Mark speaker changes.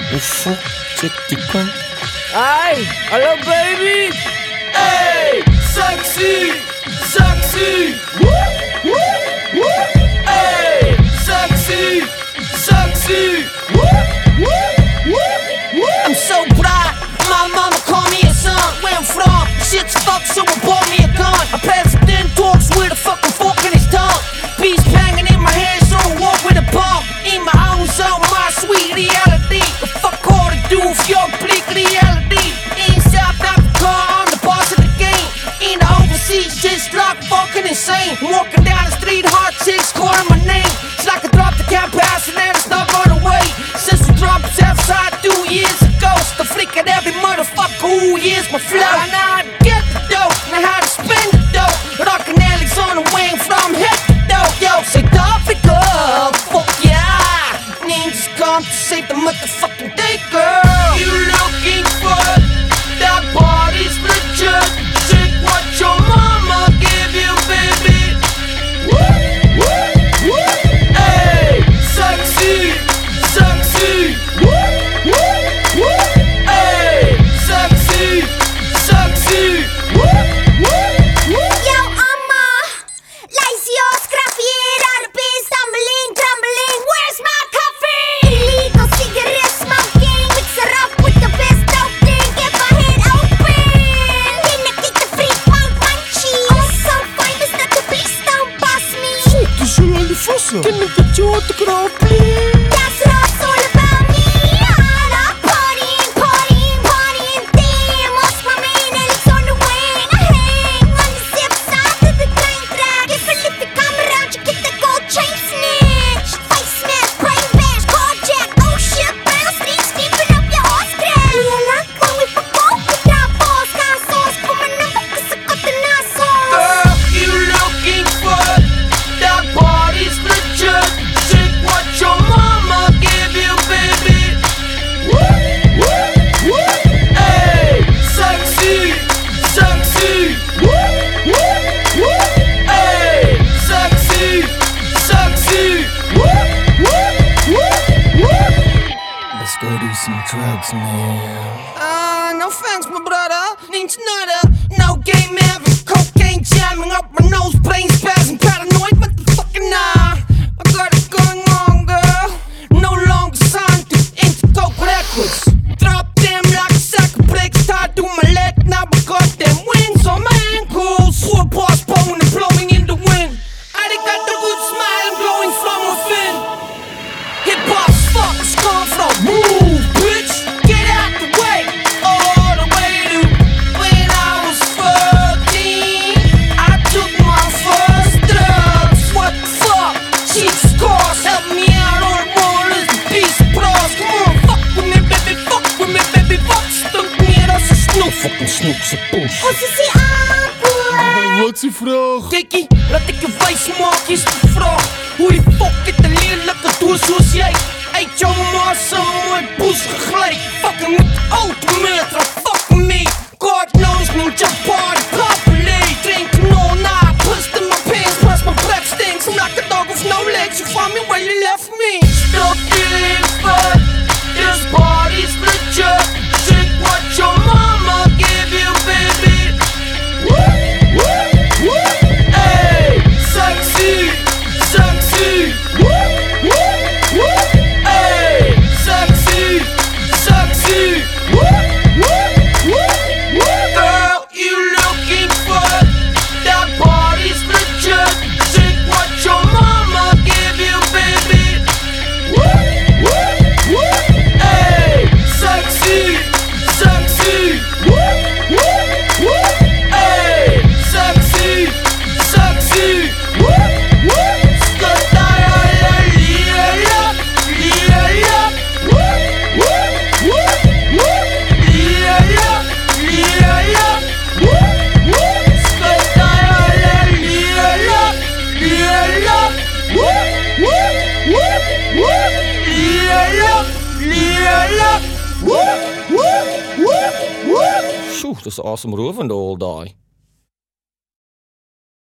Speaker 1: Hoe fuck check die kant?
Speaker 2: Hey, hallo baby.
Speaker 3: Hey, sexy, sexy. Woo, woo, woo. Hey, sexy, sexy. Woo, woo, woo, woo.
Speaker 4: I'm so proud, my mama called me a son. Where I'm from, shit's fucked, so I bought me a gun. I president talks with a fucking fork in his tongue. Beats banging in my head, so I walk with a bump. In my own zone, my sweet reality. The fuck all to do if you're bleak reality. In South Africa, I'm the boss of the game. In the overseas, shit's like fucking insane. Walking down the street, hot chicks calling my name. It's like I dropped the campaign and it's not going away. Since we dropped Southside 2 years ago, the freak at every motherfucker who hears my flow. I know how to get the dough, know how to spend the dough. Rockin' Alex on the wing from head to toe. Yo, South Africa, fuck yeah. Ninjas come to save the motherfucking day, girl.
Speaker 3: You looking for that body's legit? Check what your mama gave you, baby. Woo, woo, woo. Hey, sexy, sexy. Woo, woo, woo. Hey, sexy, sexy. Woo, woo, woo.
Speaker 5: Yo, lazy scrappier, stumbling, tumbling. Where's my coffee? Illegal cigarette smoking, mix it up with the best dope thing. Get my head open. Can I get the freak out munchies? I'm so famous that the police don't boss me.
Speaker 1: Du zullen al die vossen. Ken ik dat je autograf, please?
Speaker 5: That's what it's all about me. All up partying, partying, partying. Damn, what's my man? Alex on the wing. I hang on the zip side of the train track. If you come around, you get the gold chain snatch. Face smash, brain bash, carjack. Oh shit, brown streets, keeping up your horse crash. Yeah, like when we fuck off, we drop balls. Got sauce for my number, cause I got the nice sauce.
Speaker 3: Girl, you looking for that body's legit? Check what your mama gave you, baby. Woo, woo, woo. Hey, sexy, sexy. Woo, woo, woo. Hey, sexy, sexy. Woo, woo, woo, woo.
Speaker 1: Let's go do some drugs, man.
Speaker 4: No thanks, my brother. Needs nada. No game ever. Cocaine jamming up my nose, brain spasm, paranoid, motherfucking nah. I got it going on, girl. No longer signed to Intercoke Records. Drop them like a sack of bricks tied to my leg. Now I got them wings on my ankles. Full boss bone and blowing in the wind. I got the good smile glowing from within. Hip hop's fuck is come from. Move, bitch. Get out the way. All the way to when I was 14. I took my first drugs. What the fuck? Cheap scores. Help me out on the rollers. The beast bros. Come on, fuck with me, baby. Fuck with me, baby. Fuck stuk meer als een snoep.
Speaker 1: Fucking snoep ze poes.
Speaker 5: Wat is die aanboer?
Speaker 1: Wat is die vraag?
Speaker 4: Dikkie, laat ik je wijs maken, is de vraag. Hoe die fuck het een lelijke doe zoals jij? Eet jouw massa, mooi poes gegleid. Fucking met de autometer, fuck me. God knows me, just party properly. Drink no night, push in my pants, plus my breath stinks. I'm like a dog with no legs, you find me where you left me.
Speaker 3: Still feeling fun. This body's legit. Check what your mama gave you, baby. Woo, woo, woo. Hey, sexy, sexy. Woo, woo, woo. Hey, sexy, sexy. Woo, woo, woo, woo. Girl, you looking for that body's legit? Check what your mama gave you, baby. Woo, woo, woo. Hey, sexy, sexy. Woo, woo, woo. Hey, sexy, sexy. Woo, woo. Skotaya la lila, lila. Woo, woo, woo, woo. Lila, lila. Woo, woo. Skotaya la lila, lila. Woo, woo, woo, woo. Lila, lila. Woo, woo, woo, woo.
Speaker 1: Sjoe, dat is awesome rovend al die.